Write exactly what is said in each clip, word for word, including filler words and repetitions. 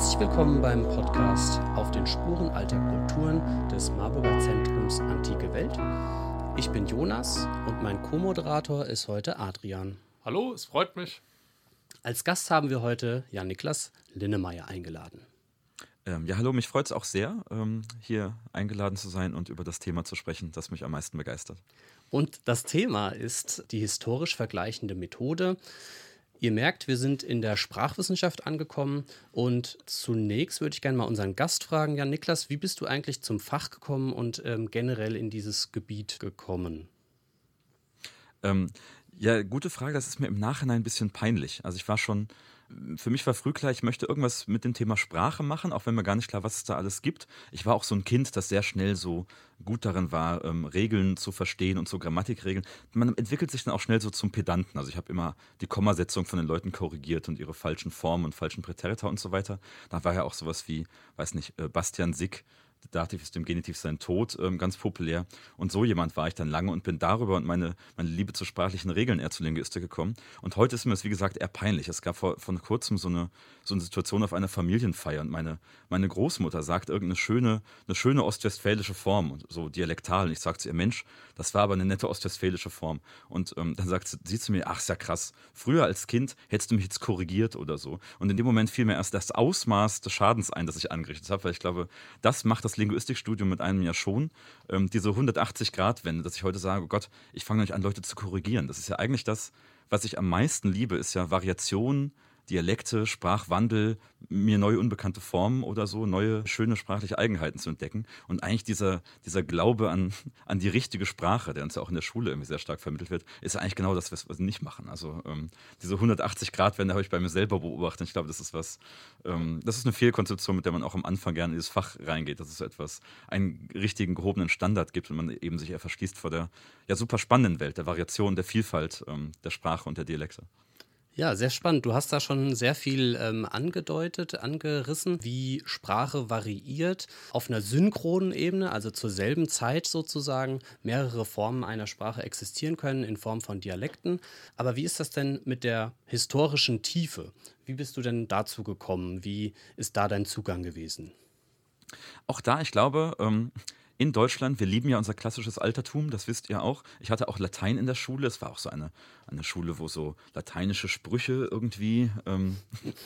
Herzlich willkommen beim Podcast Auf den Spuren alter Kulturen des Marburger Zentrums Antike Welt. Ich bin Jonas und mein Co-Moderator ist heute Adrian. Hallo, es freut mich. Als Gast haben wir heute Jan-Niklas Linnemeyer eingeladen. Ähm, ja, hallo, mich freut es auch sehr, ähm, hier eingeladen zu sein und über das Thema zu sprechen, das mich am meisten begeistert. Und das Thema ist die historisch vergleichende Methode. Ihr merkt, wir sind in der Sprachwissenschaft angekommen und zunächst würde ich gerne mal unseren Gast fragen, Jan-Niklas, wie bist du eigentlich zum Fach gekommen und ähm, generell in dieses Gebiet gekommen? Ähm, ja, gute Frage, das ist mir im Nachhinein ein bisschen peinlich. Also ich war schon, für mich war früh klar, ich möchte irgendwas mit dem Thema Sprache machen, auch wenn mir gar nicht klar, was es da alles gibt. Ich war auch so ein Kind, das sehr schnell so gut darin war, ähm, Regeln zu verstehen und so Grammatikregeln. Man entwickelt sich dann auch schnell so zum Pedanten. Also ich habe immer die Kommasetzung von den Leuten korrigiert und ihre falschen Formen und falschen Präterita und so weiter. Da war ja auch sowas wie, weiß nicht, äh, Bastian Sick, Dativ ist dem Genitiv sein Tod, ähm, ganz populär. Und so jemand war ich dann lange und bin darüber und meine, meine Liebe zu sprachlichen Regeln eher zur Linguistik gekommen. Und heute ist mir das, wie gesagt, eher peinlich. Es gab vor, vor kurzem so eine, so eine Situation auf einer Familienfeier und meine, meine Großmutter sagt irgendeine schöne, eine schöne ostwestfälische Form, so dialektal. Und ich sage zu ihr, Mensch, das war aber eine nette ostwestfälische Form. Und ähm, dann sagt sie, sie zu mir, ach, ist ja krass, früher als Kind hättest du mich jetzt korrigiert oder so. Und in dem Moment fiel mir erst das Ausmaß des Schadens ein, das ich angerichtet habe, weil ich glaube, das macht das Linguistikstudium mit einem ja schon, ähm, diese hundertachtzig-Grad-Wende, dass ich heute sage, oh Gott, ich fange nicht an, Leute zu korrigieren. Das ist ja eigentlich das, was ich am meisten liebe, ist ja Variation, Dialekte, Sprachwandel, mir neue unbekannte Formen oder so, neue schöne sprachliche Eigenheiten zu entdecken. Und eigentlich dieser, dieser Glaube an, an die richtige Sprache, der uns ja auch in der Schule irgendwie sehr stark vermittelt wird, ist ja eigentlich genau das, was wir nicht machen. Also ähm, diese hundertachtzig-Grad-Wende habe ich bei mir selber beobachtet. Ich glaube, das ist was, ähm, das ist eine Fehlkonzeption, mit der man auch am Anfang gerne in dieses Fach reingeht, dass es so etwas, einen richtigen gehobenen Standard gibt und man eben sich eher verschließt vor der ja super spannenden Welt, der Variation, der Vielfalt ähm, der Sprache und der Dialekte. Ja, sehr spannend. Du hast da schon sehr viel ähm, angedeutet, angerissen, wie Sprache variiert auf einer synchronen Ebene, also zur selben Zeit sozusagen mehrere Formen einer Sprache existieren können in Form von Dialekten. Aber wie ist das denn mit der historischen Tiefe? Wie bist du denn dazu gekommen? Wie ist da dein Zugang gewesen? Auch da, ich glaube, ähm, in Deutschland, wir lieben ja unser klassisches Altertum, das wisst ihr auch. Ich hatte auch Latein in der Schule. Es war auch so eine, eine Schule, wo so lateinische Sprüche irgendwie ähm,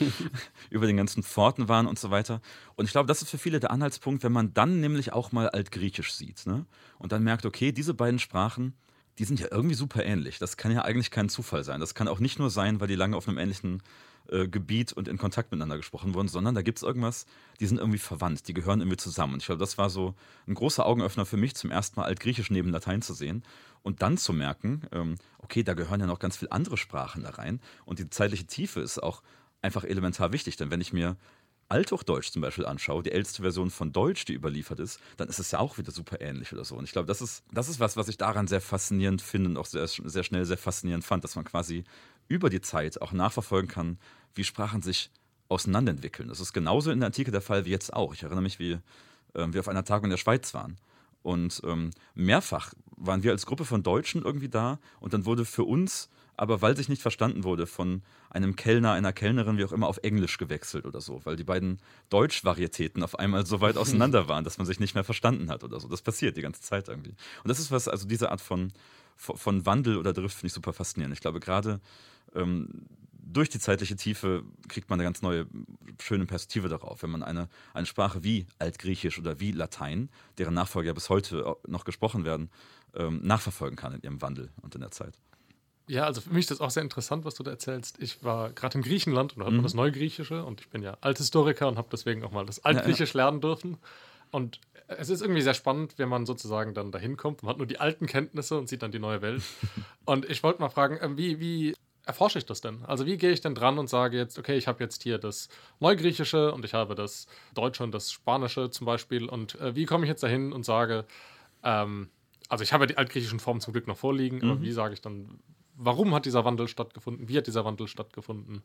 über den ganzen Pforten waren und so weiter. Und ich glaube, das ist für viele der Anhaltspunkt, wenn man dann nämlich auch mal Altgriechisch sieht, ne? Und dann merkt, okay, diese beiden Sprachen, die sind ja irgendwie super ähnlich. Das kann ja eigentlich kein Zufall sein. Das kann auch nicht nur sein, weil die lange auf einem ähnlichen äh, Gebiet und in Kontakt miteinander gesprochen wurden, sondern da gibt es irgendwas, die sind irgendwie verwandt, die gehören irgendwie zusammen. Und ich glaube, das war so ein großer Augenöffner für mich, zum ersten Mal Altgriechisch neben Latein zu sehen und dann zu merken, ähm, okay, da gehören ja noch ganz viele andere Sprachen da rein und die zeitliche Tiefe ist auch einfach elementar wichtig, denn wenn ich mir Althochdeutsch zum Beispiel anschaue, die älteste Version von Deutsch, die überliefert ist, dann ist es ja auch wieder super ähnlich oder so. Und ich glaube, das ist, das ist was, was ich daran sehr faszinierend finde und auch sehr, sehr schnell sehr faszinierend fand, dass man quasi über die Zeit auch nachverfolgen kann, wie Sprachen sich auseinanderentwickeln. Das ist genauso in der Antike der Fall wie jetzt auch. Ich erinnere mich, wie äh, wir auf einer Tagung in der Schweiz waren. Und ähm, mehrfach waren wir als Gruppe von Deutschen irgendwie da und dann wurde für uns, aber weil sich nicht verstanden wurde, von einem Kellner, einer Kellnerin, wie auch immer, auf Englisch gewechselt oder so, weil die beiden Deutsch-Varietäten auf einmal so weit auseinander waren, dass man sich nicht mehr verstanden hat oder so. Das passiert die ganze Zeit irgendwie. Und das ist was, also diese Art von, von Wandel oder Drift finde ich super faszinierend. Ich glaube, gerade ähm, durch die zeitliche Tiefe kriegt man eine ganz neue, schöne Perspektive darauf, wenn man eine, eine Sprache wie Altgriechisch oder wie Latein, deren Nachfolger bis heute noch gesprochen werden, ähm, nachverfolgen kann in ihrem Wandel und in der Zeit. Ja, also für mich ist das auch sehr interessant, was du da erzählst. Ich war gerade in Griechenland und da hat man Mhm. das Neugriechische und ich bin ja Althistoriker und habe deswegen auch mal das Altgriechisch Ja, ja. lernen dürfen. Und es ist irgendwie sehr spannend, wenn man sozusagen dann dahin kommt. Man hat nur die alten Kenntnisse und sieht dann die neue Welt. Und ich wollte mal fragen, ähm, wie, wie erforsche ich das denn? Also wie gehe ich denn dran und sage jetzt, okay, ich habe jetzt hier das Neugriechische und ich habe das Deutsche und das Spanische zum Beispiel. Und äh, wie komme ich jetzt dahin und sage, ähm, also ich habe ja die altgriechischen Formen zum Glück noch vorliegen, aber Mhm. wie sage ich dann, warum hat dieser Wandel stattgefunden? Wie hat dieser Wandel stattgefunden?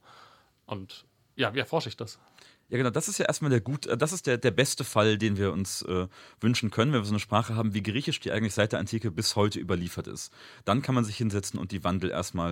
Und ja, wie erforsche ich das? Ja, genau, das ist ja erstmal der gut, äh, das ist der, der beste Fall, den wir uns äh, wünschen können, wenn wir so eine Sprache haben wie Griechisch, die eigentlich seit der Antike bis heute überliefert ist. Dann kann man sich hinsetzen und die Wandel erstmal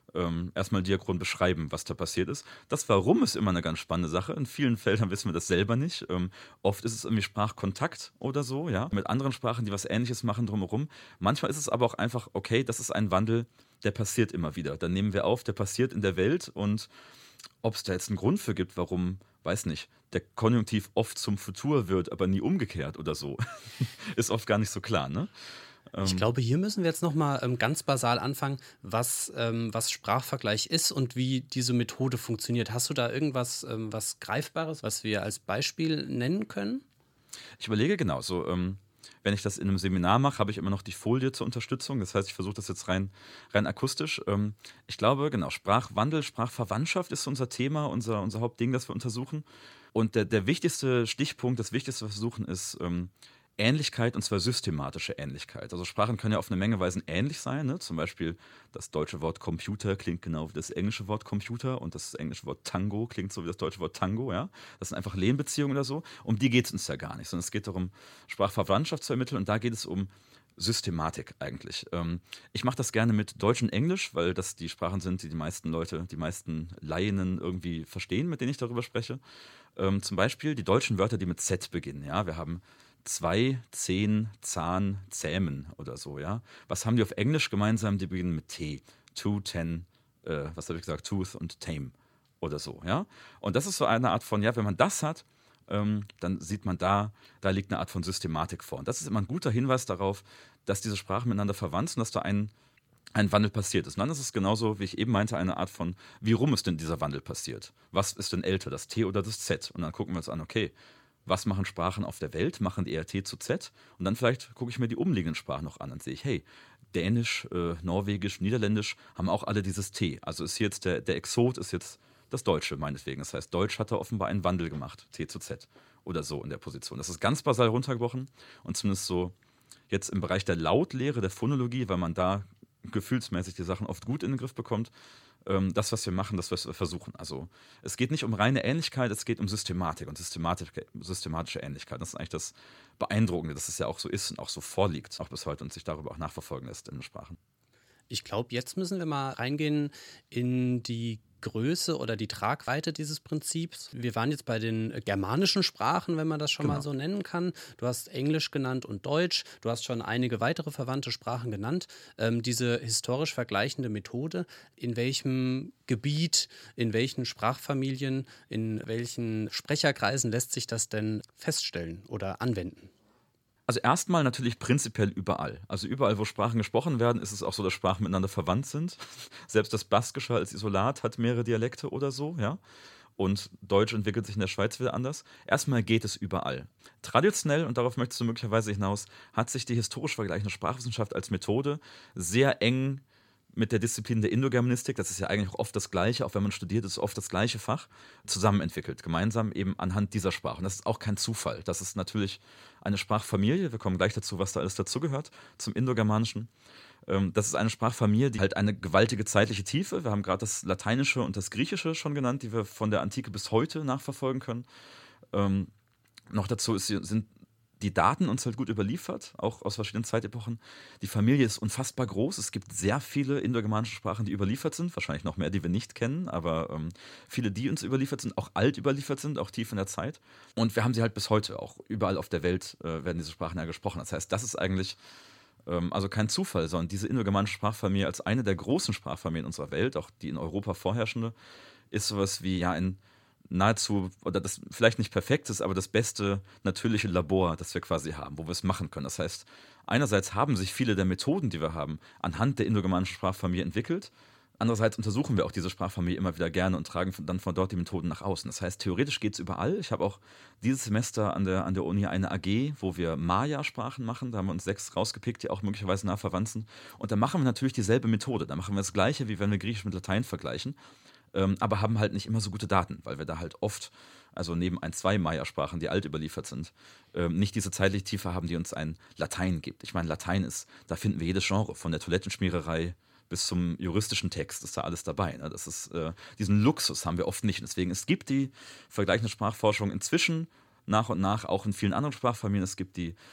ähm, erstmal diachron beschreiben, was da passiert ist. Das Warum ist immer eine ganz spannende Sache. In vielen Feldern wissen wir das selber nicht. Ähm, oft ist es irgendwie Sprachkontakt oder so, ja, mit anderen Sprachen, die was Ähnliches machen drumherum. Manchmal ist es aber auch einfach, okay, das ist ein Wandel, der passiert immer wieder. Dann nehmen wir auf, der passiert in der Welt und ob es da jetzt einen Grund für gibt, warum, weiß nicht, der Konjunktiv oft zum Futur wird, aber nie umgekehrt oder so, ist oft gar nicht so klar, ne? Ich Ähm, glaube, hier müssen wir jetzt nochmal ähm, ganz basal anfangen, was, ähm, was Sprachvergleich ist und wie diese Methode funktioniert. Hast du da irgendwas ähm, was Greifbares, was wir als Beispiel nennen können? Ich überlege genau, so, ähm, wenn ich das in einem Seminar mache, habe ich immer noch die Folie zur Unterstützung. Das heißt, ich versuche das jetzt rein, rein akustisch. Ähm, ich glaube, genau, Sprachwandel, Sprachverwandtschaft ist so unser Thema, unser, unser Hauptding, das wir untersuchen. Und der, der wichtigste Stichpunkt, das Wichtigste, was wir suchen, ist ähm, Ähnlichkeit, und zwar systematische Ähnlichkeit. Also Sprachen können ja auf eine Menge Weisen ähnlich sein. Ne? Zum Beispiel das deutsche Wort Computer klingt genau wie das englische Wort Computer und das englische Wort Tango klingt so wie das deutsche Wort Tango. Ja? Das sind einfach Lehnbeziehungen oder so. Um die geht es uns ja gar nicht, sondern es geht darum, Sprachverwandtschaft zu ermitteln, und da geht es um Systematik eigentlich. Ähm, ich mache das gerne mit Deutsch und Englisch, weil das die Sprachen sind, die die meisten Leute, die meisten Laien irgendwie verstehen, mit denen ich darüber spreche. Ähm, zum Beispiel die deutschen Wörter, die mit Z beginnen. Ja? Wir haben zwei, zehn, Zahn, Zähmen oder so, ja. Was haben die auf Englisch gemeinsam? Die beginnen mit T. Two, ten, äh, was habe ich gesagt? Tooth und tame oder so, ja. Und das ist so eine Art von, ja, wenn man das hat, ähm, dann sieht man da, da liegt eine Art von Systematik vor. Und das ist immer ein guter Hinweis darauf, dass diese Sprachen miteinander verwandt sind, dass da ein ein Wandel passiert ist. Und dann ist es genauso, wie ich eben meinte, eine Art von, wie rum ist denn dieser Wandel passiert? Was ist denn älter, das T oder das Z? Und dann gucken wir uns an, okay, was machen Sprachen auf der Welt? Machen die eher T zu Z? Und dann vielleicht gucke ich mir die umliegenden Sprachen noch an und sehe ich, hey, Dänisch, äh, Norwegisch, Niederländisch haben auch alle dieses T. Also ist jetzt der, der Exot ist jetzt das Deutsche meinetwegen. Das heißt, Deutsch hat da offenbar einen Wandel gemacht, T zu Z oder so in der Position. Das ist ganz basal runtergebrochen und zumindest so jetzt im Bereich der Lautlehre, der Phonologie, weil man da gefühlsmäßig die Sachen oft gut in den Griff bekommt, ähm, das, was wir machen, das, was wir versuchen. Also es geht nicht um reine Ähnlichkeit, es geht um Systematik und systematische, systematische Ähnlichkeit. Das ist eigentlich das Beeindruckende, dass es ja auch so ist und auch so vorliegt, auch bis heute, und sich darüber auch nachverfolgen lässt in den Sprachen. Ich glaube, jetzt müssen wir mal reingehen in die Größe oder die Tragweite dieses Prinzips. Wir waren jetzt bei den germanischen Sprachen, wenn man das schon Genau. mal so nennen kann. Du hast Englisch genannt und Deutsch. Du hast schon einige weitere verwandte Sprachen genannt. Ähm, diese historisch vergleichende Methode, in welchem Gebiet, in welchen Sprachfamilien, in welchen Sprecherkreisen lässt sich das denn feststellen oder anwenden? Also erstmal natürlich prinzipiell überall. Also überall, wo Sprachen gesprochen werden, ist es auch so, dass Sprachen miteinander verwandt sind. Selbst das Baskische als Isolat hat mehrere Dialekte oder so, ja. Und Deutsch entwickelt sich in der Schweiz wieder anders. Erstmal geht es überall. Traditionell, und darauf möchtest du möglicherweise hinaus, hat sich die historisch vergleichende Sprachwissenschaft als Methode sehr eng mit der Disziplin der Indogermanistik, das ist ja eigentlich auch oft das Gleiche, auch wenn man studiert, ist es oft das gleiche Fach, zusammen entwickelt, gemeinsam eben anhand dieser Sprachen. Das ist auch kein Zufall. Das ist natürlich eine Sprachfamilie, wir kommen gleich dazu, was da alles dazugehört, zum Indogermanischen. Ähm, Das ist eine Sprachfamilie, die halt eine gewaltige zeitliche Tiefe, wir haben gerade das Lateinische und das Griechische schon genannt, die wir von der Antike bis heute nachverfolgen können. Ähm, noch dazu ist, sind die Daten uns halt gut überliefert, auch aus verschiedenen Zeitepochen. Die Familie ist unfassbar groß. Es gibt sehr viele indogermanische Sprachen, die überliefert sind. Wahrscheinlich noch mehr, die wir nicht kennen, aber ähm, viele, die uns überliefert sind, auch alt überliefert sind, auch tief in der Zeit. Und wir haben sie halt bis heute. Auch überall auf der Welt äh, werden diese Sprachen ja gesprochen. Das heißt, das ist eigentlich ähm, also kein Zufall, sondern diese indogermanische Sprachfamilie als eine der großen Sprachfamilien unserer Welt, auch die in Europa vorherrschende, ist sowas wie ja ein nahezu, oder das vielleicht nicht perfekt ist, aber das beste natürliche Labor, das wir quasi haben, wo wir es machen können. Das heißt, einerseits haben sich viele der Methoden, die wir haben, anhand der indogermanischen Sprachfamilie entwickelt. Andererseits untersuchen wir auch diese Sprachfamilie immer wieder gerne und tragen dann von dort die Methoden nach außen. Das heißt, theoretisch geht es überall. Ich habe auch dieses Semester an der, an der Uni eine A G, wo wir Maya-Sprachen machen. Da haben wir uns sechs rausgepickt, die auch möglicherweise nah verwandt sind. Und da machen wir natürlich dieselbe Methode. Da machen wir das Gleiche, wie wenn wir Griechisch mit Latein vergleichen. Ähm, aber haben halt nicht immer so gute Daten, weil wir da halt oft, also neben ein, zwei Maya-Sprachen, die alt überliefert sind, ähm, nicht diese zeitliche Tiefe haben, die uns ein Latein gibt. Ich meine, Latein ist, da finden wir jedes Genre, von der Toilettenschmiererei bis zum juristischen Text, ist da alles dabei. Ne? Das ist, äh, diesen Luxus haben wir oft nicht. Deswegen, es gibt die vergleichende Sprachforschung inzwischen nach und nach auch in vielen anderen Sprachfamilien. Es gibt die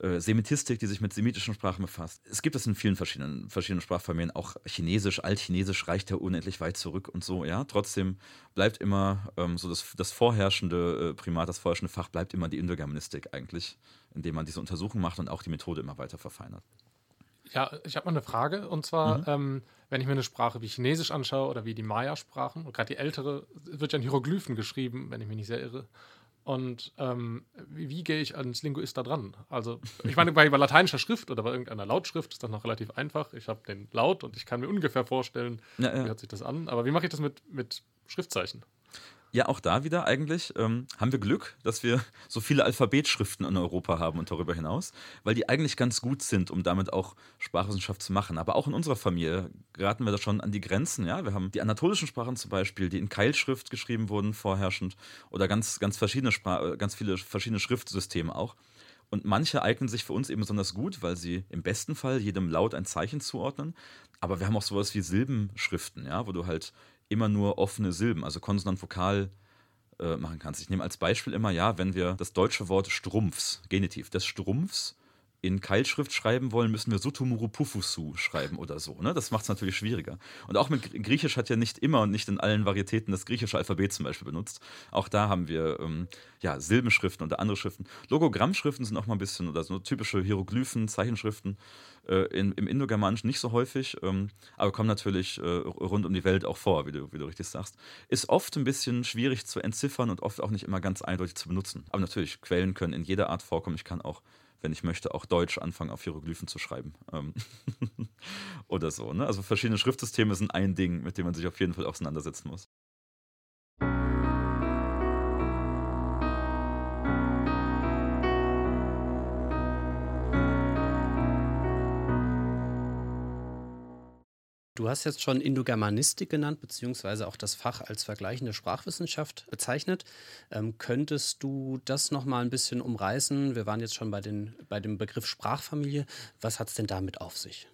äh, Semitistik, die sich mit semitischen Sprachen befasst. Es gibt es in vielen verschiedenen, verschiedenen Sprachfamilien, auch Chinesisch, Altchinesisch reicht ja unendlich weit zurück und so, ja. Trotzdem bleibt immer ähm, so das, das vorherrschende äh, Primat, das vorherrschende Fach bleibt immer die Indogermanistik eigentlich, indem man diese Untersuchung macht und auch die Methode immer weiter verfeinert. Ja, ich habe mal eine Frage, und zwar, Mhm. ähm, wenn ich mir eine Sprache wie Chinesisch anschaue oder wie die Maya-Sprachen, und gerade die ältere, wird ja in Hieroglyphen geschrieben, wenn ich mich nicht sehr irre. Und ähm, wie, wie gehe ich als Linguist da dran? Also, ich meine, bei, bei lateinischer Schrift oder bei irgendeiner Lautschrift ist das noch relativ einfach. Ich habe den Laut und ich kann mir ungefähr vorstellen, Ja, wie ja. hört sich das an. Aber wie mache ich das mit, mit Schriftzeichen? Ja, auch da wieder eigentlich ähm, haben wir Glück, dass wir so viele Alphabetschriften in Europa haben und darüber hinaus, weil die eigentlich ganz gut sind, um damit auch Sprachwissenschaft zu machen. Aber auch in unserer Familie geraten wir da schon an die Grenzen. Ja, wir haben die anatolischen Sprachen zum Beispiel, die in Keilschrift geschrieben wurden, vorherrschend, oder ganz, ganz verschiedene Spra- äh, ganz viele verschiedene Schriftsysteme auch. Und manche eignen sich für uns eben besonders gut, weil sie im besten Fall jedem Laut ein Zeichen zuordnen. Aber wir haben auch sowas wie Silbenschriften, ja, wo du halt immer nur offene Silben, also Konsonant-Vokal äh, machen kannst. Ich nehme als Beispiel immer, ja, wenn wir das deutsche Wort Strumpfs, Genitiv, des Strumpfs in Keilschrift schreiben wollen, müssen wir Sutumuru schreiben oder so. Ne? Das macht es natürlich schwieriger. Und auch mit Griechisch hat ja nicht immer und nicht in allen Varietäten das griechische Alphabet zum Beispiel benutzt. Auch da haben wir ähm, ja, Silbenschriften oder andere Schriften. Logogrammschriften sind auch mal ein bisschen, oder so typische Hieroglyphen, Zeichenschriften äh, in, im Indogermanischen nicht so häufig, ähm, aber kommen natürlich äh, rund um die Welt auch vor, wie du, wie du richtig sagst. Ist oft ein bisschen schwierig zu entziffern und oft auch nicht immer ganz eindeutig zu benutzen. Aber natürlich, Quellen können in jeder Art vorkommen. Ich kann auch, wenn ich möchte, auch Deutsch anfangen, auf Hieroglyphen zu schreiben. Ähm oder so. Ne? Also verschiedene Schriftsysteme sind ein Ding, mit dem man sich auf jeden Fall auseinandersetzen muss. Du hast jetzt schon Indogermanistik genannt, beziehungsweise auch das Fach als vergleichende Sprachwissenschaft bezeichnet. Ähm, könntest du das nochmal ein bisschen umreißen? Wir waren jetzt schon bei, den, bei dem Begriff Sprachfamilie. Was hat es denn damit auf sich?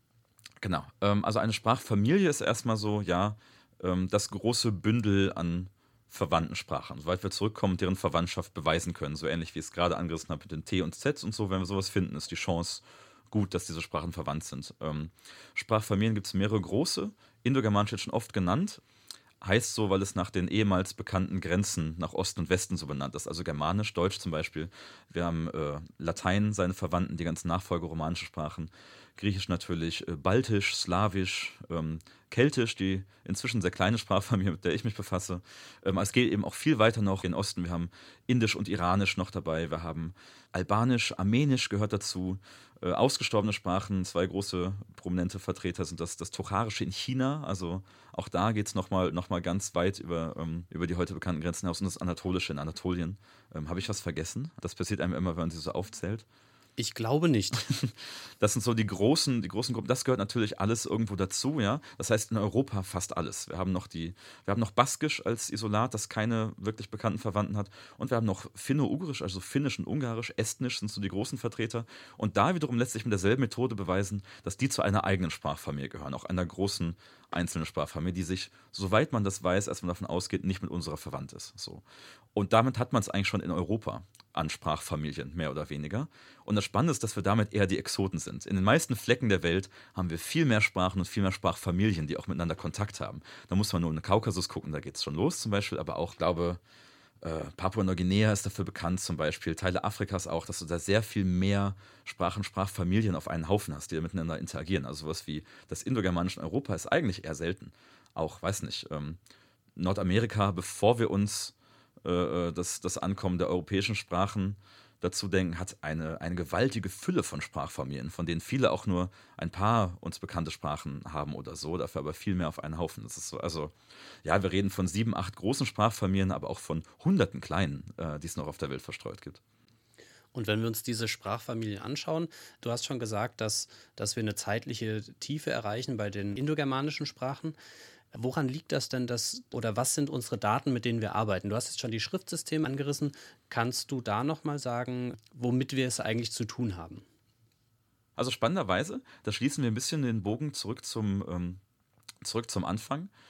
Genau. Ähm, also eine Sprachfamilie ist erstmal so, ja, ähm, das große Bündel an verwandten Sprachen. Soweit wir zurückkommen und deren Verwandtschaft beweisen können. So ähnlich wie ich es gerade angerissen habe mit den T und Z und so. Wenn wir sowas finden, ist die Chance gut, dass diese Sprachen verwandt sind. Ähm, Sprachfamilien gibt es mehrere große. Indogermanisch wird schon oft genannt. Heißt so, weil es nach den ehemals bekannten Grenzen nach Osten und Westen so benannt ist. Also Germanisch, Deutsch zum Beispiel. Wir haben äh, Latein, seine Verwandten, die ganzen Nachfolgeromanische Sprachen. Griechisch natürlich, äh, Baltisch, Slawisch, ähm, Keltisch, die inzwischen sehr kleine Sprachfamilie, mit der ich mich befasse. Ähm, es geht eben auch viel weiter noch in den Osten. Wir haben Indisch und Iranisch noch dabei. Wir haben Albanisch, Armenisch gehört dazu. Äh, ausgestorbene Sprachen, zwei große prominente Vertreter sind das, das Tocharische in China. Also auch da geht es nochmal noch mal ganz weit über, ähm, über die heute bekannten Grenzen hinaus. Und das Anatolische in Anatolien. Ähm, Habe ich was vergessen? Das passiert einem immer, wenn man sie so aufzählt. Ich glaube nicht. Das sind so die großen, die großen Gruppen. Das gehört natürlich alles irgendwo dazu, ja. Das heißt in Europa fast alles. Wir haben noch die, wir haben noch Baskisch als Isolat, das keine wirklich bekannten Verwandten hat. Und wir haben noch Finno-Ugrisch, also Finnisch und Ungarisch. Estnisch sind so die großen Vertreter. Und da wiederum lässt sich mit derselben Methode beweisen, dass die zu einer eigenen Sprachfamilie gehören, auch einer großen einzelnen Sprachfamilie, die sich, soweit man das weiß, erstmal davon ausgeht, nicht mit unserer verwandt ist. So. Und damit hat man es eigentlich schon in Europa an Sprachfamilien, mehr oder weniger. Und das Spannende ist, dass wir damit eher die Exoten sind. In den meisten Flecken der Welt haben wir viel mehr Sprachen und viel mehr Sprachfamilien, die auch miteinander Kontakt haben. Da muss man nur in den Kaukasus gucken, da geht es schon los zum Beispiel, aber auch, glaube äh, Papua-Neuguinea ist dafür bekannt zum Beispiel, Teile Afrikas auch, dass du da sehr viel mehr Sprachen, Sprachfamilien auf einen Haufen hast, die da miteinander interagieren. Also sowas wie das Indogermanische in Europa ist eigentlich eher selten. Auch, weiß nicht, ähm, Nordamerika, bevor wir uns äh, das, das Ankommen der europäischen Sprachen dazu denken, hat eine, eine gewaltige Fülle von Sprachfamilien, von denen viele auch nur ein paar uns bekannte Sprachen haben oder so, dafür aber viel mehr auf einen Haufen. Das ist so, also, ja, wir reden von sieben, acht großen Sprachfamilien, aber auch von hunderten kleinen, äh, die es noch auf der Welt verstreut gibt. Und wenn wir uns diese Sprachfamilien anschauen, du hast schon gesagt, dass, dass wir eine zeitliche Tiefe erreichen bei den indogermanischen Sprachen. Woran liegt das denn, dass, oder was sind unsere Daten, mit denen wir arbeiten? Du hast jetzt schon die Schriftsysteme angerissen. Kannst du da nochmal sagen, womit wir es eigentlich zu tun haben? Also spannenderweise, da schließen wir ein bisschen den Bogen zurück zum, ähm, zurück zum Anfang.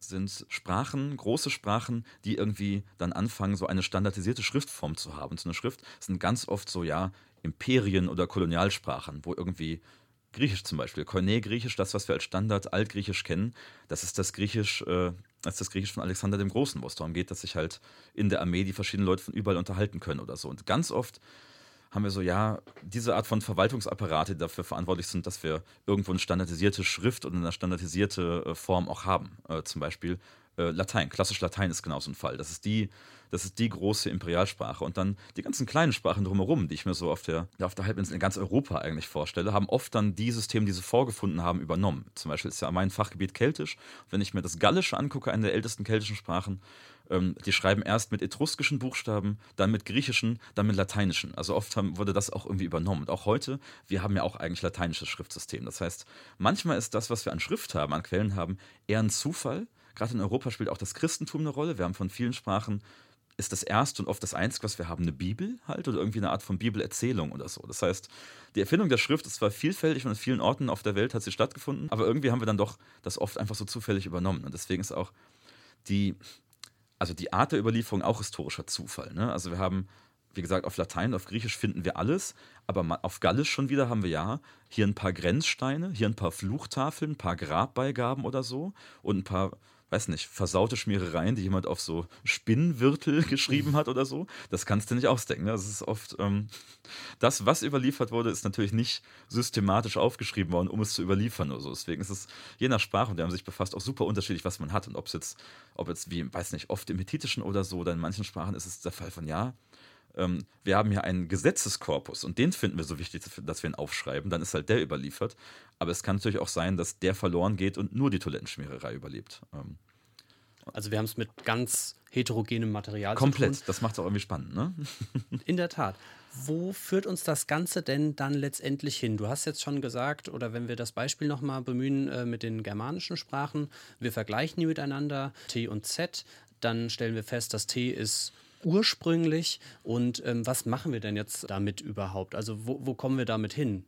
sind Sprachen, große Sprachen, die irgendwie dann anfangen, so eine standardisierte Schriftform zu haben. So eine Schrift sind ganz oft so, ja, Imperien- oder Kolonialsprachen, wo irgendwie Griechisch zum Beispiel, Koine-Griechisch, das, was wir als Standard Altgriechisch kennen, das ist das Griechisch, äh, das ist das Griechisch von Alexander dem Großen, wo es darum geht, dass sich halt in der Armee die verschiedenen Leute von überall unterhalten können oder so. Und ganz oft haben wir so, ja, diese Art von Verwaltungsapparate, die dafür verantwortlich sind, dass wir irgendwo eine standardisierte Schrift oder eine standardisierte äh, Form auch haben. Äh, zum Beispiel äh, Latein. Klassisch Latein ist genau so ein Fall. Das ist die, das ist die große Imperialsprache. Und dann die ganzen kleinen Sprachen drumherum, die ich mir so auf der, auf der Halbinsel in ganz Europa eigentlich vorstelle, haben oft dann die Systeme, die sie vorgefunden haben, übernommen. Zum Beispiel ist ja mein Fachgebiet Keltisch. Wenn ich mir das Gallische angucke, eine der ältesten keltischen Sprachen, ähm, die schreiben erst mit etruskischen Buchstaben, dann mit griechischen, dann mit lateinischen. Also oft haben, wurde das auch irgendwie übernommen. Und auch heute, wir haben ja auch eigentlich lateinisches Schriftsystem. Das heißt, manchmal ist das, was wir an Schrift haben, an Quellen haben, eher ein Zufall. Gerade in Europa spielt auch das Christentum eine Rolle. Wir haben von vielen Sprachen, ist das erste und oft das einzige, was wir haben, eine Bibel halt oder irgendwie eine Art von Bibelerzählung oder so. Das heißt, die Erfindung der Schrift ist zwar vielfältig und an vielen Orten auf der Welt hat sie stattgefunden, aber irgendwie haben wir dann doch das oft einfach so zufällig übernommen. Und deswegen ist auch die, also die Art der Überlieferung auch historischer Zufall. Ne? Also wir haben, wie gesagt, auf Latein, auf Griechisch finden wir alles, aber auf Gallisch schon wieder haben wir ja hier ein paar Grenzsteine, hier ein paar Fluchtafeln, ein paar Grabbeigaben oder so und ein paar, weiß nicht, versaute Schmierereien, die jemand auf so Spinnwirtel geschrieben hat oder so. Das kannst du nicht ausdenken. Ne? Das ist oft, ähm, das, was überliefert wurde, ist natürlich nicht systematisch aufgeschrieben worden, um es zu überliefern oder so. Deswegen ist es je nach Sprache, und der haben sich befasst, auch super unterschiedlich, was man hat. Und ob es jetzt, ob jetzt wie, weiß nicht, oft im Hethitischen oder so, oder in manchen Sprachen ist es der Fall von ja, ähm, wir haben hier einen Gesetzeskorpus und den finden wir so wichtig, dass wir ihn aufschreiben, dann ist halt der überliefert. Aber es kann natürlich auch sein, dass der verloren geht und nur die Toilettenschmiererei überlebt. Ähm, Also wir haben es mit ganz heterogenem Material komplett, zu tun. Das macht es auch irgendwie spannend, ne? In der Tat. Wo führt uns das Ganze denn dann letztendlich hin? Du hast jetzt schon gesagt, oder wenn wir das Beispiel nochmal bemühen äh, mit den germanischen Sprachen, wir vergleichen die miteinander, T und Z, dann stellen wir fest, dass T ist ursprünglich und ähm, was machen wir denn jetzt damit überhaupt? Also wo, wo kommen wir damit hin?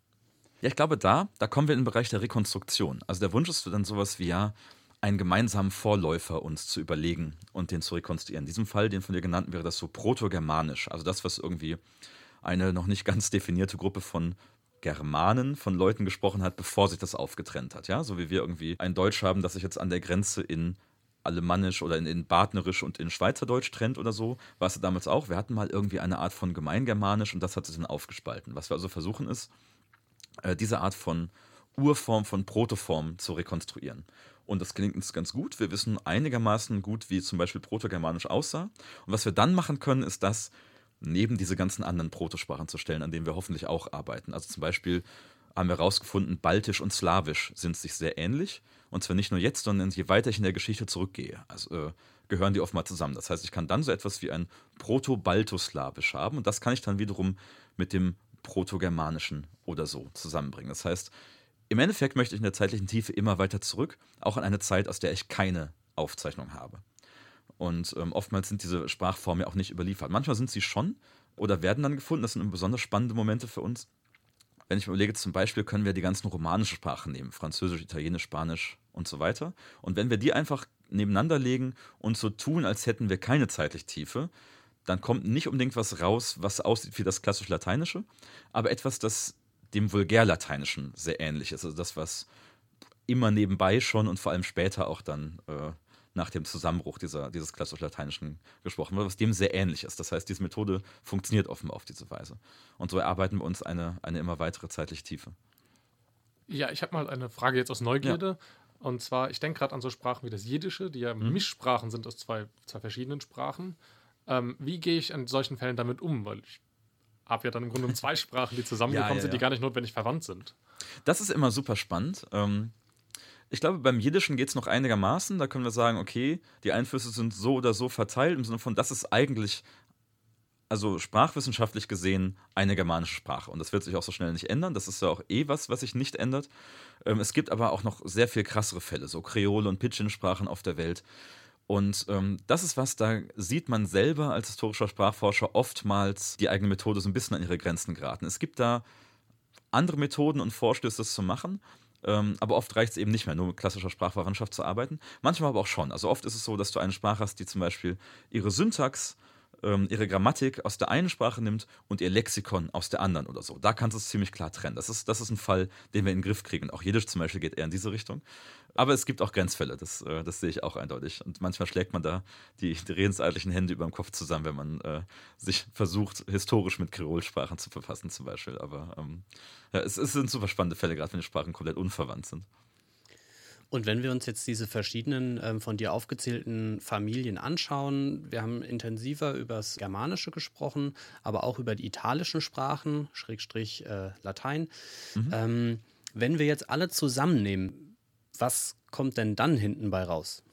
Ja, ich glaube, da, da kommen wir in den Bereich der Rekonstruktion. Also der Wunsch ist dann sowas wie, ja, einen gemeinsamen Vorläufer uns zu überlegen und den zu rekonstruieren. In diesem Fall, den von dir genannten, wäre das so proto-germanisch. Also das, was irgendwie eine noch nicht ganz definierte Gruppe von Germanen, von Leuten gesprochen hat, bevor sich das aufgetrennt hat. Ja? So wie wir irgendwie ein Deutsch haben, das sich jetzt an der Grenze in Alemannisch oder in, in Badnerisch und in Schweizerdeutsch trennt oder so, war es damals auch. Wir hatten mal irgendwie eine Art von Gemeingermanisch und das hat sich dann aufgespalten. Was wir also versuchen ist, äh, diese Art von Urform, von Protoform zu rekonstruieren. Und das klingt uns ganz gut. Wir wissen einigermaßen gut, wie zum Beispiel Protogermanisch aussah. Und was wir dann machen können, ist das neben diese ganzen anderen Protosprachen zu stellen, an denen wir hoffentlich auch arbeiten. Also zum Beispiel haben wir herausgefunden, Baltisch und Slawisch sind sich sehr ähnlich. Und zwar nicht nur jetzt, sondern je weiter ich in der Geschichte zurückgehe. Also äh, gehören die oftmals zusammen. Das heißt, ich kann dann so etwas wie ein Proto-Baltoslawisch haben. Und das kann ich dann wiederum mit dem Protogermanischen oder so zusammenbringen. Das heißt, im Endeffekt möchte ich in der zeitlichen Tiefe immer weiter zurück, auch an eine Zeit, aus der ich keine Aufzeichnung habe. Und ähm, oftmals sind diese Sprachformen ja auch nicht überliefert. Manchmal sind sie schon oder werden dann gefunden. Das sind besonders spannende Momente für uns. Wenn ich mir überlege, zum Beispiel können wir die ganzen romanischen Sprachen nehmen, Französisch, Italienisch, Spanisch und so weiter. Und wenn wir die einfach nebeneinander legen und so tun, als hätten wir keine zeitliche Tiefe, dann kommt nicht unbedingt was raus, was aussieht wie das klassisch Lateinische, aber etwas, das dem Vulgärlateinischen sehr ähnlich ist. Also das, was immer nebenbei schon und vor allem später auch dann äh, nach dem Zusammenbruch dieser, dieses klassisch-lateinischen gesprochen wird, was dem sehr ähnlich ist. Das heißt, diese Methode funktioniert offenbar auf diese Weise. Und so erarbeiten wir uns eine, eine immer weitere zeitliche Tiefe. Ja, ich habe mal eine Frage jetzt aus Neugierde. Ja. Und zwar, ich denke gerade an so Sprachen wie das Jiddische, die ja mhm. Mischsprachen sind aus zwei, zwei verschiedenen Sprachen. Ähm, wie gehe ich in solchen Fällen damit um? Weil ich habe ja dann im Grunde um zwei Sprachen, die zusammengekommen ja, ja, ja. sind, die gar nicht notwendig verwandt sind. Das ist immer super spannend. Ähm Ich glaube, beim Jiddischen geht es noch einigermaßen. Da können wir sagen, okay, die Einflüsse sind so oder so verteilt, im Sinne von, das ist eigentlich, also sprachwissenschaftlich gesehen, eine germanische Sprache. Und das wird sich auch so schnell nicht ändern. Das ist ja auch eh was, was sich nicht ändert. Ähm, es gibt aber auch noch sehr viel krassere Fälle, so Kreole- und Pidgin-Sprachen auf der Welt. Und ähm, das ist was, da sieht man selber als historischer Sprachforscher oftmals die eigene Methode so ein bisschen an ihre Grenzen geraten. Es gibt da andere Methoden und Vorstöße, das zu machen. Ähm, aber oft reicht es eben nicht mehr, nur mit klassischer Sprachverwandtschaft zu arbeiten. Manchmal aber auch schon. Also oft ist es so, dass du eine Sprache hast, die zum Beispiel ihre Syntax, ähm, ihre Grammatik aus der einen Sprache nimmt und ihr Lexikon aus der anderen oder so. Da kannst du es ziemlich klar trennen. Das ist, das ist ein Fall, den wir in den Griff kriegen. Auch Jiddisch zum Beispiel geht eher in diese Richtung. Aber es gibt auch Grenzfälle, das, äh, das sehe ich auch eindeutig. Und manchmal schlägt man da die, die redensartlichen Hände über dem Kopf zusammen, wenn man äh, sich versucht, historisch mit Kreolsprachen zu verfassen zum Beispiel. Aber ähm, ja, es, es sind super spannende Fälle, gerade wenn die Sprachen komplett unverwandt sind. Und wenn wir uns jetzt diese verschiedenen ähm, von dir aufgezählten Familien anschauen, wir haben intensiver über das Germanische gesprochen, aber auch über die italischen Sprachen, Schrägstrich äh, Latein. Mhm. Ähm, wenn wir jetzt alle zusammennehmen, was kommt denn dann hinten bei raus?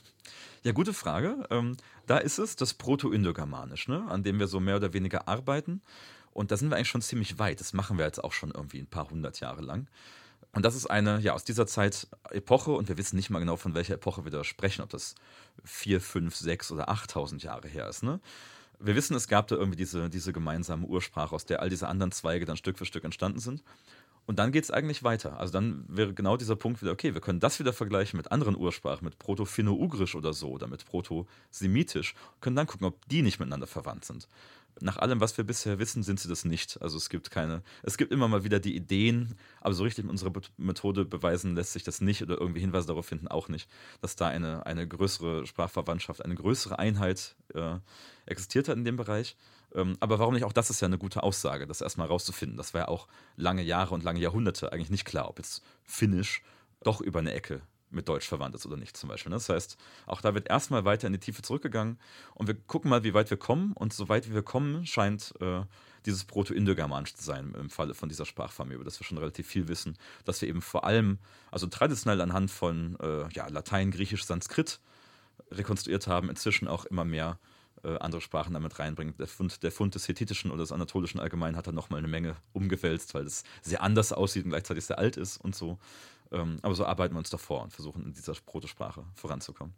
Ja, gute Frage. Ähm, da ist es das Proto-Indogermanisch, ne, an dem wir so mehr oder weniger arbeiten. Und da sind wir eigentlich schon ziemlich weit. Das machen wir jetzt auch schon irgendwie ein paar hundert Jahre lang. Und das ist eine, ja, aus dieser Zeit Epoche, und wir wissen nicht mal genau, von welcher Epoche wir da sprechen, ob das vier, fünf, sechs oder achttausend Jahre her ist, ne? Wir wissen, es gab da irgendwie diese, diese gemeinsame Ursprache, aus der all diese anderen Zweige dann Stück für Stück entstanden sind. Und dann geht es eigentlich weiter. Also dann wäre genau dieser Punkt wieder, okay, wir können das wieder vergleichen mit anderen Ursprachen, mit Proto-Finno-Ugrisch oder so, oder mit Proto-Semitisch, können dann gucken, ob die nicht miteinander verwandt sind. Nach allem, was wir bisher wissen, sind sie das nicht. Also es gibt keine, es gibt immer mal wieder die Ideen, aber so richtig mit unserer Be- Methode beweisen lässt sich das nicht oder irgendwie Hinweise darauf finden auch nicht, dass da eine, eine größere Sprachverwandtschaft, eine größere Einheit äh, existiert hat in dem Bereich. Ähm, aber warum nicht? Auch das ist ja eine gute Aussage, das erstmal rauszufinden. Das war ja auch lange Jahre und lange Jahrhunderte eigentlich nicht klar, ob jetzt Finnisch doch über eine Ecke mit Deutsch verwandt ist oder nicht zum Beispiel. Das heißt, auch da wird erstmal weiter in die Tiefe zurückgegangen und wir gucken mal, wie weit wir kommen, und so weit wie wir kommen, scheint äh, dieses Proto-Indogermanisch zu sein im Falle von dieser Sprachfamilie, über das wir schon relativ viel wissen, dass wir eben vor allem, also traditionell anhand von äh, ja, Latein, Griechisch, Sanskrit rekonstruiert haben, inzwischen auch immer mehr äh, andere Sprachen damit reinbringen. Der Fund, der Fund des Hethitischen oder des Anatolischen allgemein hat da nochmal eine Menge umgewälzt, weil es sehr anders aussieht und gleichzeitig sehr alt ist und so. Ähm, aber so arbeiten wir uns davor und versuchen in dieser Protosprache voranzukommen.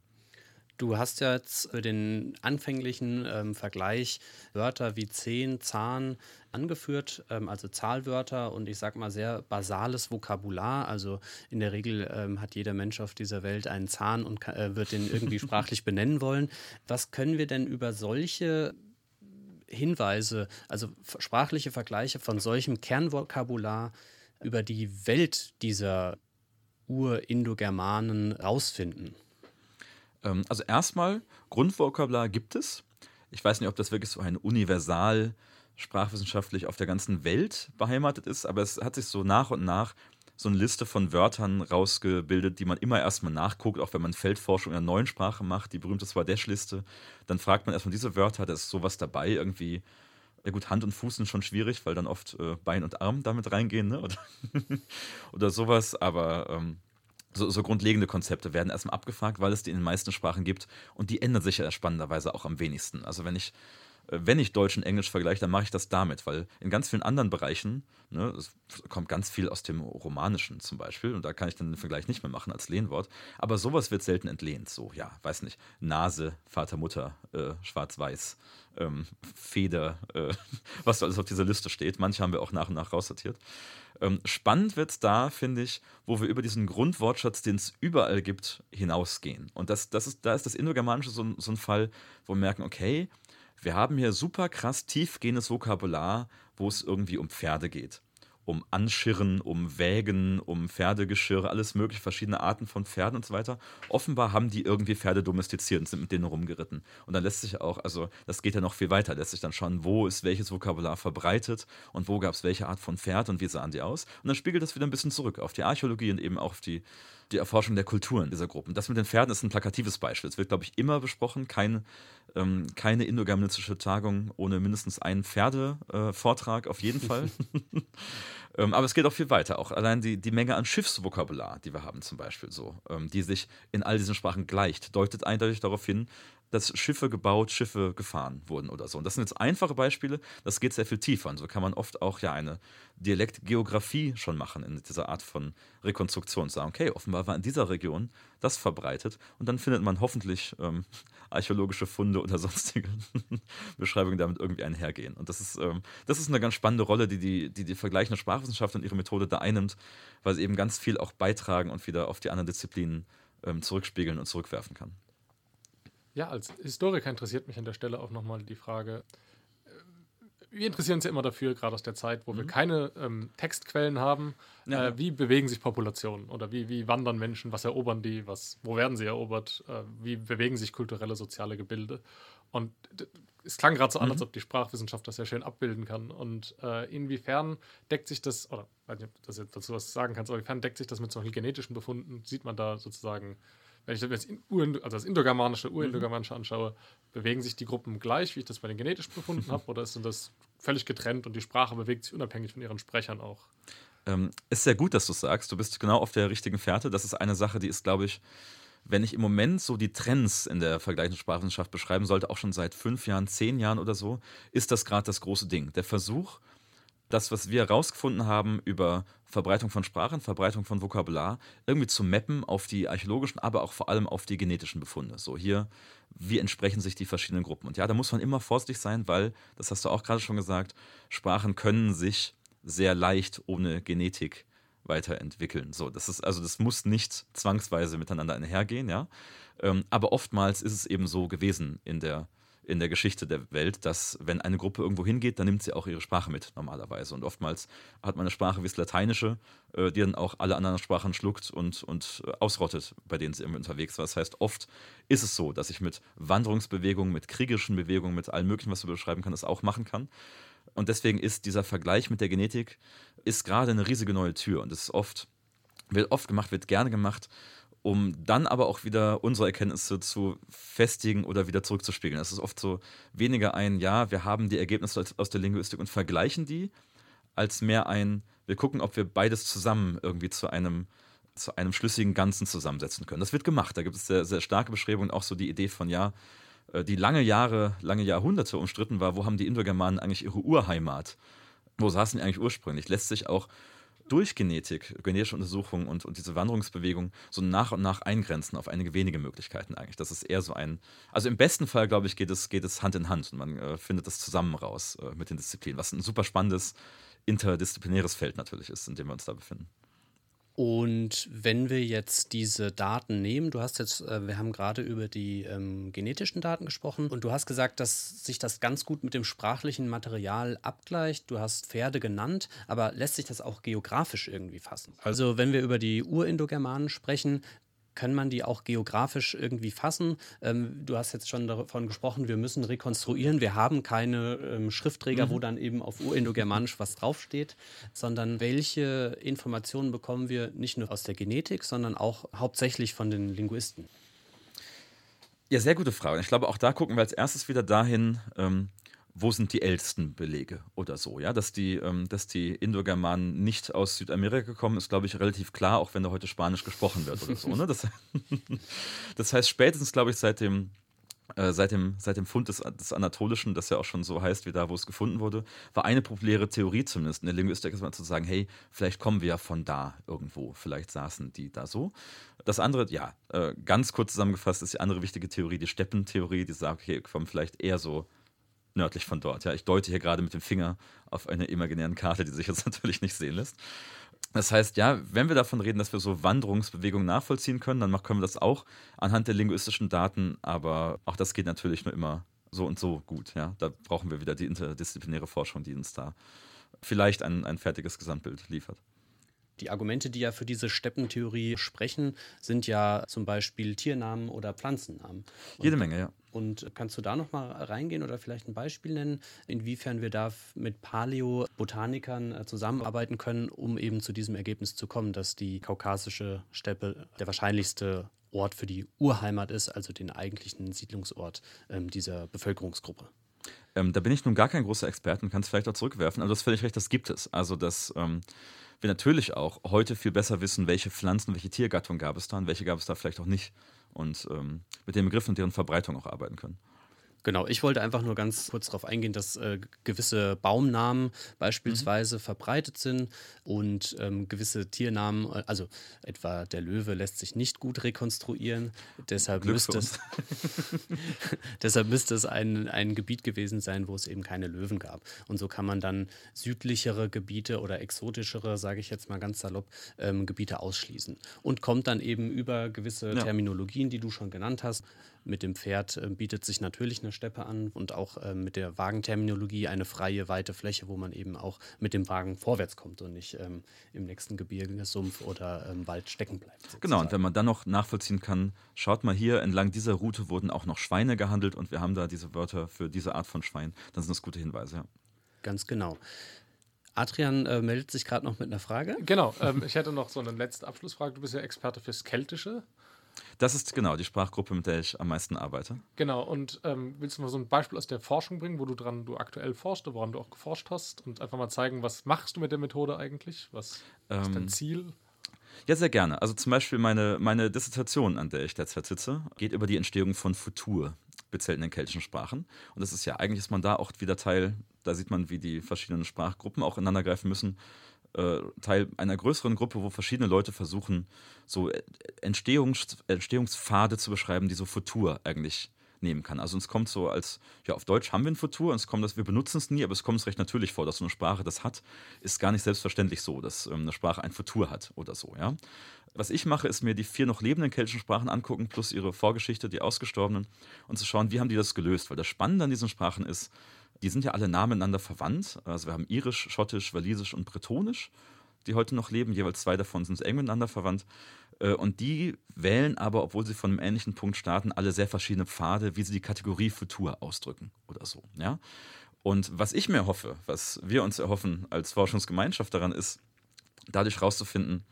Du hast ja jetzt für den anfänglichen ähm, Vergleich Wörter wie Zehn, Zahn angeführt, ähm, also Zahlwörter und ich sag mal sehr basales Vokabular. Also in der Regel ähm, hat jeder Mensch auf dieser Welt einen Zahn und ka- äh, wird den irgendwie sprachlich benennen wollen. Was können wir denn über solche Hinweise, also f- sprachliche Vergleiche von solchem Kernvokabular über die Welt dieser Ur-Indogermanen rausfinden? Ähm, also erstmal, Grundvokabular gibt es. Ich weiß nicht, ob das wirklich so ein universal sprachwissenschaftlich auf der ganzen Welt beheimatet ist, aber es hat sich so nach und nach so eine Liste von Wörtern rausgebildet, die man immer erstmal nachguckt, auch wenn man Feldforschung in einer neuen Sprache macht, die berühmte Swadesh-Liste. Dann fragt man erstmal diese Wörter, da ist sowas dabei irgendwie. Ja gut, Hand und Fuß sind schon schwierig, weil dann oft äh, Bein und Arm damit reingehen, ne? Oder, oder sowas, aber ähm, so, so grundlegende Konzepte werden erstmal abgefragt, weil es die in den meisten Sprachen gibt, und die ändern sich ja spannenderweise auch am wenigsten. Also wenn ich, äh, wenn ich Deutsch und Englisch vergleiche, dann mache ich das damit, weil in ganz vielen anderen Bereichen, ne, es kommt ganz viel aus dem Romanischen zum Beispiel, und da kann ich dann den Vergleich nicht mehr machen als Lehnwort, aber sowas wird selten entlehnt. So, ja, weiß nicht, Nase, Vater, Mutter, äh, schwarz-weiß, ähm, Feder, äh, was da alles auf dieser Liste steht. Manche haben wir auch nach und nach raussortiert. Ähm, spannend wird es da, finde ich, wo wir über diesen Grundwortschatz, den es überall gibt, hinausgehen. Und das, das ist, da ist das Indogermanische so, ein- so ein Fall, wo wir merken, okay, wir haben hier super krass tiefgehendes Vokabular, wo es irgendwie um Pferde geht. Um Anschirren, um Wägen, um Pferdegeschirr, alles mögliche, verschiedene Arten von Pferden und so weiter. Offenbar haben die irgendwie Pferde domestiziert und sind mit denen rumgeritten. Und dann lässt sich auch, also das geht ja noch viel weiter, lässt sich dann schauen, wo ist welches Vokabular verbreitet und wo gab es welche Art von Pferd und wie sahen die aus. Und dann spiegelt das wieder ein bisschen zurück auf die Archäologie und eben auch auf die, die Erforschung der Kulturen dieser Gruppen. Das mit den Pferden ist ein plakatives Beispiel. Es wird, glaube ich, immer besprochen. Kein, ähm, keine indogermanistische Tagung ohne mindestens einen Pferdevortrag, äh, auf jeden Fall. ähm, aber es geht auch viel weiter. Auch allein die, die Menge an Schiffsvokabular, die wir haben zum Beispiel so, ähm, die sich in all diesen Sprachen gleicht, deutet eindeutig darauf hin, dass Schiffe gebaut, Schiffe gefahren wurden oder so. Und das sind jetzt einfache Beispiele, das geht sehr viel tiefer. Und so kann man oft auch ja eine Dialektgeografie schon machen in dieser Art von Rekonstruktion. Sagen, okay, offenbar war in dieser Region das verbreitet. Und dann findet man hoffentlich ähm, archäologische Funde oder sonstige Beschreibungen, die damit irgendwie einhergehen. Und das ist, ähm, das ist eine ganz spannende Rolle, die die, die die vergleichende Sprachwissenschaft und ihre Methode da einnimmt, weil sie eben ganz viel auch beitragen und wieder auf die anderen Disziplinen ähm, zurückspiegeln und zurückwerfen kann. Ja, als Historiker interessiert mich an der Stelle auch nochmal die Frage, wir interessieren uns ja immer dafür, gerade aus der Zeit, wo mhm. wir keine ähm, Textquellen haben, ja. äh, wie bewegen sich Populationen oder wie, wie wandern Menschen, was erobern die, was, wo werden sie erobert, äh, wie bewegen sich kulturelle, soziale Gebilde. Und d- es klang gerade so an, mhm. als ob die Sprachwissenschaft das sehr schön abbilden kann. Und äh, inwiefern deckt sich das, oder ich weiß nicht, ob du das jetzt dazu was sagen kannst, aber inwiefern deckt sich das mit zum Beispiel genetischen Befunden? Sieht man da sozusagen, wenn ich das, Ur- also das Indogermanische, Urindogermanische anschaue, bewegen sich die Gruppen gleich, wie ich das bei den genetischen Befunden habe, oder ist das völlig getrennt und die Sprache bewegt sich unabhängig von ihren Sprechern auch? Ähm, ist sehr gut, dass du es sagst. Du bist genau auf der richtigen Fährte. Das ist eine Sache, die ist, glaube ich, wenn ich im Moment so die Trends in der vergleichenden Sprachwissenschaft beschreiben sollte, auch schon seit fünf Jahren, zehn Jahren oder so, ist das gerade das große Ding. Der Versuch, das, was wir herausgefunden haben über Verbreitung von Sprachen, Verbreitung von Vokabular, irgendwie zu mappen auf die archäologischen, aber auch vor allem auf die genetischen Befunde. So hier, wie entsprechen sich die verschiedenen Gruppen? Und ja, da muss man immer vorsichtig sein, weil, das hast du auch gerade schon gesagt, Sprachen können sich sehr leicht ohne Genetik weiterentwickeln. So, das ist, also das muss nicht zwangsweise miteinander einhergehen, ja. Ähm, aber oftmals ist es eben so gewesen in der in der Geschichte der Welt, dass wenn eine Gruppe irgendwo hingeht, dann nimmt sie auch ihre Sprache mit normalerweise. Und oftmals hat man eine Sprache wie das Lateinische, äh, die dann auch alle anderen Sprachen schluckt und, und äh, ausrottet, bei denen sie irgendwie unterwegs war. Das heißt, oft ist es so, dass ich mit Wanderungsbewegungen, mit kriegerischen Bewegungen, mit allem Möglichen, was man beschreiben kann, das auch machen kann. Und deswegen ist dieser Vergleich mit der Genetik ist gerade eine riesige neue Tür. Und das ist oft, wird oft gemacht, wird gerne gemacht, um dann aber auch wieder unsere Erkenntnisse zu festigen oder wieder zurückzuspiegeln. Das ist oft so weniger ein, ja, wir haben die Ergebnisse aus der Linguistik und vergleichen die, als mehr ein, wir gucken, ob wir beides zusammen irgendwie zu einem, zu einem schlüssigen Ganzen zusammensetzen können. Das wird gemacht. Da gibt es sehr, sehr starke Beschreibungen, auch so die Idee von, ja, die lange Jahre, lange Jahrhunderte umstritten war, wo haben die Indogermanen eigentlich ihre Urheimat? Wo saßen die eigentlich ursprünglich? Lässt sich auch durch Genetik, genetische Untersuchungen und, und diese Wanderungsbewegung so nach und nach eingrenzen auf einige wenige Möglichkeiten eigentlich. Das ist eher so ein, also im besten Fall, glaube ich, geht es, geht es Hand in Hand und man äh, findet das zusammen raus äh, mit den Disziplinen, was ein super spannendes, interdisziplinäres Feld natürlich ist, in dem wir uns da befinden. Und wenn wir jetzt diese Daten nehmen, du hast jetzt, äh, wir haben gerade über die ähm, genetischen Daten gesprochen und du hast gesagt, dass sich das ganz gut mit dem sprachlichen Material abgleicht. Du hast Pferde genannt, aber lässt sich das auch geografisch irgendwie fassen? Also wenn wir über die Urindogermanen sprechen, kann man die auch geografisch irgendwie fassen? Ähm, du hast jetzt schon davon gesprochen, wir müssen rekonstruieren. Wir haben keine ähm, Schriftträger, mhm. wo dann eben auf Urindogermanisch was draufsteht, sondern welche Informationen bekommen wir nicht nur aus der Genetik, sondern auch hauptsächlich von den Linguisten? Ja, sehr gute Frage. Ich glaube, auch da gucken wir als erstes wieder dahin, ähm, wo sind die ältesten Belege oder so, ja, dass die, ähm, dass die Indogermanen nicht aus Südamerika kommen, ist, glaube ich, relativ klar, auch wenn da heute Spanisch gesprochen wird oder so, ne? Das, das heißt, spätestens, glaube ich, seit dem, äh, seit dem, seit dem Fund des, des Anatolischen, das ja auch schon so heißt, wie da, wo es gefunden wurde, war eine populäre Theorie zumindest in der Linguistik, mal zu sagen, hey, vielleicht kommen wir ja von da irgendwo, vielleicht saßen die da so. Das andere, ja, äh, ganz kurz zusammengefasst ist die andere wichtige Theorie, die Steppentheorie, die sagt, okay, kommen vielleicht eher so nördlich von dort. Ja, ich deute hier gerade mit dem Finger auf einer imaginären Karte, die sich jetzt natürlich nicht sehen lässt. Das heißt, ja, wenn wir davon reden, dass wir so Wanderungsbewegungen nachvollziehen können, dann können wir das auch anhand der linguistischen Daten, aber auch das geht natürlich nur immer so und so gut. Ja, da brauchen wir wieder die interdisziplinäre Forschung, die uns da vielleicht ein, ein fertiges Gesamtbild liefert. Die Argumente, die ja für diese Steppentheorie sprechen, sind ja zum Beispiel Tiernamen oder Pflanzennamen. Und, Jede Menge, ja. Und kannst du da nochmal reingehen oder vielleicht ein Beispiel nennen, inwiefern wir da mit Paläobotanikern zusammenarbeiten können, um eben zu diesem Ergebnis zu kommen, dass die kaukasische Steppe der wahrscheinlichste Ort für die Urheimat ist, also den eigentlichen Siedlungsort ähm, dieser Bevölkerungsgruppe? Ähm, da bin ich nun gar kein großer Experte und kann es vielleicht auch zurückwerfen, aber du hast völlig recht, das gibt es. Also das ähm wir natürlich auch heute viel besser wissen, welche Pflanzen, welche Tiergattung gab es da und welche gab es da vielleicht auch nicht und ähm, mit den Begriffen und deren Verbreitung auch arbeiten können. Genau, ich wollte einfach nur ganz kurz darauf eingehen, dass äh, gewisse Baumnamen beispielsweise mhm. verbreitet sind und ähm, gewisse Tiernamen, also etwa der Löwe lässt sich nicht gut rekonstruieren, deshalb müsste es, deshalb müsste es ein, ein Gebiet gewesen sein, wo es eben keine Löwen gab. Und so kann man dann südlichere Gebiete oder exotischere, sage ich jetzt mal ganz salopp, ähm, Gebiete ausschließen und kommt dann eben über gewisse ja. Terminologien, die du schon genannt hast. Mit dem Pferd äh, bietet sich natürlich eine Steppe an und auch äh, mit der Wagenterminologie eine freie, weite Fläche, wo man eben auch mit dem Wagen vorwärts kommt und nicht ähm, im nächsten Gebirgssumpf oder ähm, Wald stecken bleibt. Sozusagen. Genau, und wenn man dann noch nachvollziehen kann, schaut mal hier, entlang dieser Route wurden auch noch Schweine gehandelt und wir haben da diese Wörter für diese Art von Schwein, dann sind das gute Hinweise. Ja. Ganz genau. Adrian äh, meldet sich gerade noch mit einer Frage. Genau, ähm, ich hätte noch so eine letzte Abschlussfrage. Du bist ja Experte fürs Keltische. Das ist genau die Sprachgruppe, mit der ich am meisten arbeite. Genau, und ähm, willst du mal so ein Beispiel aus der Forschung bringen, wo du dran du aktuell forschst, woran du auch geforscht hast und einfach mal zeigen, was machst du mit der Methode eigentlich? Was ähm, ist dein Ziel? Ja, sehr gerne. Also zum Beispiel meine, meine Dissertation, an der ich derzeit sitze, geht über die Entstehung von Futur, speziell in den keltischen Sprachen. Und das ist ja, eigentlich ist man da auch wieder Teil, da sieht man, wie die verschiedenen Sprachgruppen auch ineinander greifen müssen, Teil einer größeren Gruppe, wo verschiedene Leute versuchen, so Entstehungs- Entstehungspfade zu beschreiben, die so Futur eigentlich nehmen kann. Also uns kommt so als, ja, auf Deutsch haben wir ein Futur, und es kommt, dass wir benutzen es nie, aber es kommt uns recht natürlich vor, dass so eine Sprache das hat, ist gar nicht selbstverständlich so, dass ähm, eine Sprache ein Futur hat oder so, ja. Was ich mache, ist mir die vier noch lebenden keltischen Sprachen angucken, plus ihre Vorgeschichte, die ausgestorbenen, und zu schauen, wie haben die das gelöst, weil das Spannende an diesen Sprachen ist, die sind ja alle nah miteinander verwandt. Also wir haben Irisch, Schottisch, Walisisch und Bretonisch, die heute noch leben. Jeweils zwei davon sind eng miteinander verwandt. Und die wählen aber, obwohl sie von einem ähnlichen Punkt starten, alle sehr verschiedene Pfade, wie sie die Kategorie Futur ausdrücken oder so. Ja? Und was ich mir hoffe, was wir uns erhoffen als Forschungsgemeinschaft daran ist, dadurch rauszufinden,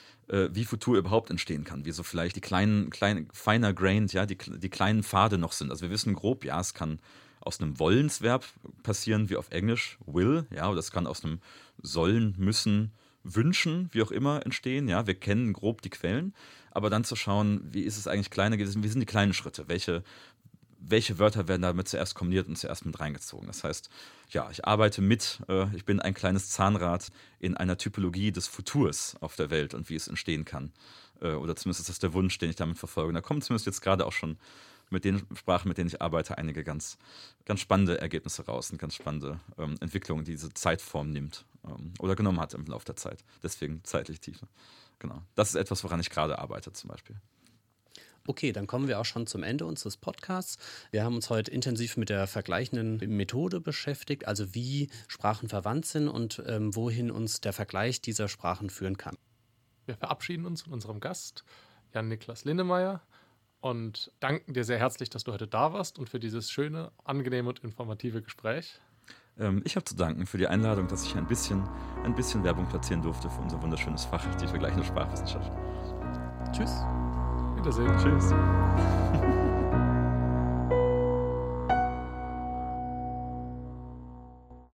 wie Futur überhaupt entstehen kann, wie so vielleicht die kleinen, kleinen finer grained, ja, die, die kleinen Pfade noch sind. Also wir wissen grob, ja, es kann aus einem Wollensverb passieren, wie auf Englisch will, ja, oder das kann aus einem sollen, müssen, wünschen, wie auch immer entstehen, ja, wir kennen grob die Quellen, aber dann zu schauen, wie ist es eigentlich kleiner, wie sind die kleinen Schritte, welche, welche Wörter werden damit zuerst kombiniert und zuerst mit reingezogen. Das heißt, ja, ich arbeite mit, äh, ich bin ein kleines Zahnrad in einer Typologie des Futurs auf der Welt und wie es entstehen kann, äh, oder zumindest ist das der Wunsch, den ich damit verfolge. Und da kommen zumindest jetzt gerade auch schon mit den Sprachen, mit denen ich arbeite, einige ganz, ganz spannende Ergebnisse raus und ganz spannende ähm, Entwicklungen, die diese Zeitform nimmt ähm, oder genommen hat im Laufe der Zeit. Deswegen zeitlich Tiefe. Genau. Das ist etwas, woran ich gerade arbeite zum Beispiel. Okay, dann kommen wir auch schon zum Ende unseres Podcasts. Wir haben uns heute intensiv mit der vergleichenden Methode beschäftigt, also wie Sprachen verwandt sind und ähm, wohin uns der Vergleich dieser Sprachen führen kann. Wir verabschieden uns von unserem Gast, Jan-Niklas Lindemeyer, und danken dir sehr herzlich, dass du heute da warst und für dieses schöne, angenehme und informative Gespräch. Ähm, ich habe zu danken für die Einladung, dass ich ein bisschen, ein bisschen Werbung platzieren durfte für unser wunderschönes Fach, die vergleichende Sprachwissenschaft. Tschüss. Wiedersehen. Tschüss.